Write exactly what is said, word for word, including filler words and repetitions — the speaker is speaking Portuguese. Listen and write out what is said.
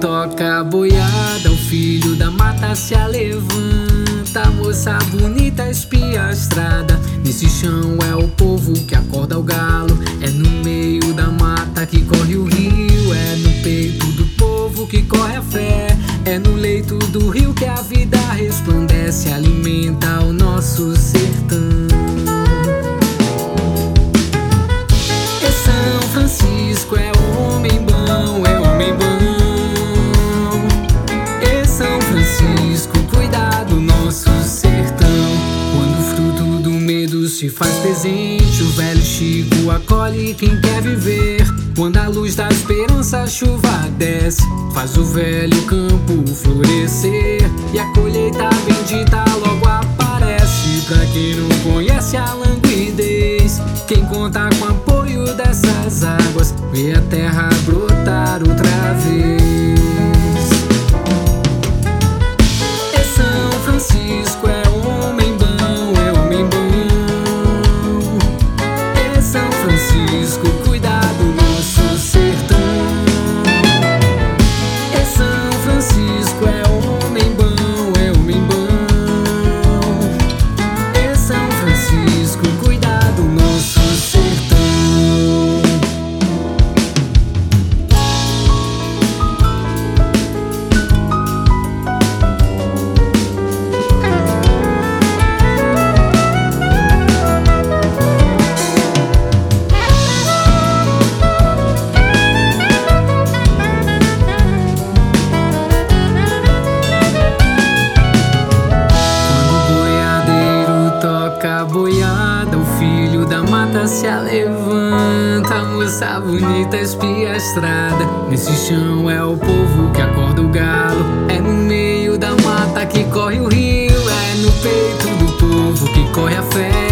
toca a boiada, o filho da mata se alevanta. Moça bonita espia a estrada, nesse chão é o povo que acorda o galo. É no meio da mata que corre o rio, é no peito do povo que corre a fé. É no leito do rio que a vida resplandece, alimenta o nosso sertão. E São Francisco é homem bom, é homem bom. E São Francisco cuida do nosso sertão. Quando o fruto do medo se faz presente, o velho Chico acolhe quem quer viver. Quando a luz da esperança a chuva desce, faz o velho campo florescer. E a colheita bendita logo aparece, pra quem não conhece a languidez. Quem conta com o apoio dessas águas, vê a terra brotar outra vez. E São Francisco é homem bom, é homem bom. E São Francisco cuida do nosso sertão. E São Francisco é homem bom, é homem bom. E São Francisco cuida do nosso sertão. A boiada, o filho da mata se alevanta. A moça bonita espia a estrada, nesse chão é o povo que acorda o galo. É no meio da mata que corre o rio, é no peito do povo que corre a fé.